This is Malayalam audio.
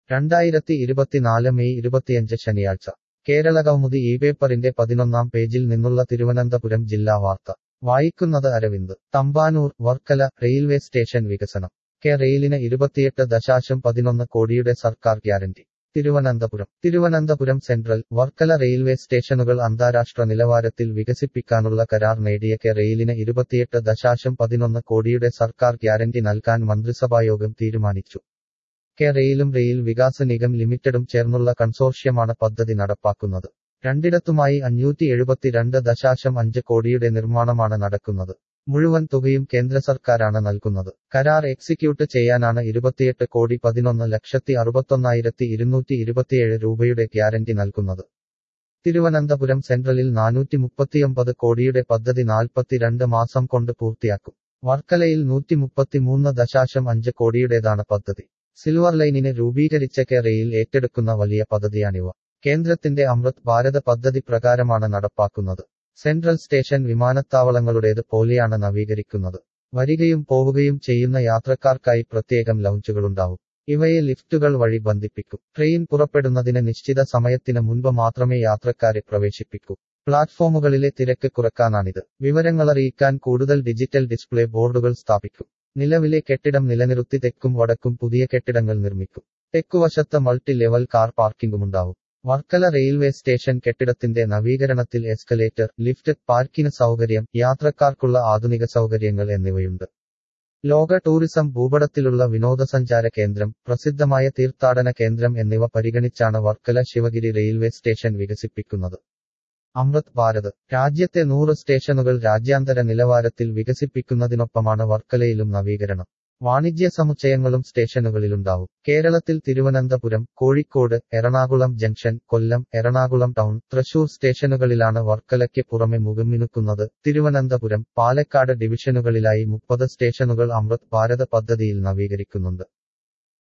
2024 മെയ് 25 ശനിയാഴ്ച കേരളകൗമുദി ഈ പേപ്പറിന്റെ 11-ാം പേജിൽ നിന്നുള്ള തിരുവനന്തപുരം ജില്ലാ വാർത്ത വായിക്കുന്നത് അരവിന്ദ്. തമ്പാനൂർ വർക്കല റെയിൽവേ സ്റ്റേഷൻ വികസനം. റെയിലിന് 28.11 കോടിയുടെ സർക്കാർ guarantee. Thiruvananthapuram Central, Varkala railway സ്റ്റേഷനുകൾ അന്താരാഷ്ട്ര നിലവാരത്തിൽ വികസിപ്പിക്കാനുള്ള കരാർ നേടിയ റെയിലിന് 28.11 കോടിയുടെ സർക്കാർ ഗ്യാരണ്ടി നൽകാൻ മന്ത്രിസഭായോഗം തീരുമാനിച്ചു. റെയിലും റെയിൽ വികാസ് നിഗം ലിമിറ്റഡും ചേർന്നുള്ള കൺസോർഷ്യമാണ് പദ്ധതി നടപ്പാക്കുന്നത്. രണ്ടിടത്തുമായി 572.5 കോടിയുടെ നിർമ്മാണമാണ് നടക്കുന്നത്. മുഴുവൻ തുകയും കേന്ദ്ര സർക്കാരാണ് നൽകുന്നത്. കരാർ എക്സിക്യൂട്ട് ചെയ്യാനാണ് 28,11,61,227 രൂപയുടെ ഗ്യാരണ്ടി നൽകുന്നത്. തിരുവനന്തപുരം സെൻട്രലിൽ 439 കോടിയുടെ പദ്ധതി 42 മാസം കൊണ്ട് പൂർത്തിയാക്കും. വർക്കലയിൽ 133.5 കോടിയുടേതാണ് പദ്ധതി. സിൽവർ ലൈനിന് രൂപീകരിച്ച റെയിൽ ഏറ്റെടുക്കുന്ന വലിയ പദ്ധതിയാണിവ. കേന്ദ്രത്തിന്റെ അമൃത് ഭാരത് പദ്ധതി പ്രകാരമാണ് നടപ്പാക്കുന്നത്. സെൻട്രൽ സ്റ്റേഷൻ വിമാനത്താവളങ്ങളുടേത് പോലെയാണ് നവീകരിക്കുന്നത്. വരികയും പോവുകയും ചെയ്യുന്ന യാത്രക്കാർക്കായി പ്രത്യേകം ലൗഞ്ചുകളുണ്ടാവും. ഇവയെ ലിഫ്റ്റുകൾ വഴി ബന്ധിപ്പിക്കും. ട്രെയിൻ പുറപ്പെടുന്നതിന് നിശ്ചിത സമയത്തിന് മുൻപ് മാത്രമേ യാത്രക്കാരെ പ്രവേശിപ്പിക്കൂ. പ്ലാറ്റ്ഫോമുകളിലെ തിരക്ക് കുറക്കാനാണിത്. വിവരങ്ങളറിയിക്കാൻ കൂടുതൽ ഡിജിറ്റൽ ഡിസ്പ്ലേ ബോർഡുകൾ സ്ഥാപിക്കും. നിലവിലെ കെട്ടിടം നിലനിർത്തി തെക്കും വടക്കും പുതിയ കെട്ടിടങ്ങൾ നിർമ്മിക്കും. തെക്കുവശത്ത് മൾട്ടി ലെവൽ കാർ പാർക്കിംഗുമുണ്ടാവും. വർക്കല റെയിൽവേ സ്റ്റേഷൻ കെട്ടിടത്തിന്റെ നവീകരണത്തിൽ എസ്കലേറ്റർ, ലിഫ്റ്റ്, പാർക്കിംഗ് സൗകര്യം, യാത്രക്കാർക്കുള്ള ആധുനിക സൗകര്യങ്ങൾ എന്നിവയുണ്ട്. ലോക ടൂറിസം ഭൂപടത്തിലുള്ള വിനോദസഞ്ചാര കേന്ദ്രം, പ്രസിദ്ധമായ തീർത്ഥാടന കേന്ദ്രം എന്നിവ പരിഗണിച്ചാണ് വർക്കല ശിവഗിരി റെയിൽവേ സ്റ്റേഷൻ വികസിപ്പിക്കുന്നത്. അമൃത് ഭാരത്. രാജ്യത്തെ 100 സ്റ്റേഷനുകൾ രാജ്യാന്തര നിലവാരത്തിൽ വികസിപ്പിക്കുന്നതിനൊപ്പമാണ് വർക്കലയിലും നവീകരണം. വാണിജ്യ സമുച്ചയങ്ങളും സ്റ്റേഷനുകളിലുണ്ടാവും. കേരളത്തിൽ തിരുവനന്തപുരം, കോഴിക്കോട്, എറണാകുളം ജംഗ്ഷൻ, കൊല്ലം, എറണാകുളം ടൗൺ, തൃശൂർ സ്റ്റേഷനുകളിലാണ് വർക്കലയ്ക്ക് പുറമെ മുഖംമിനുക്കുന്നത്. തിരുവനന്തപുരം, പാലക്കാട് ഡിവിഷനുകളിലായി 30 സ്റ്റേഷനുകൾ അമൃത് ഭാരത് പദ്ധതിയിൽ നവീകരിക്കുന്നുണ്ട്.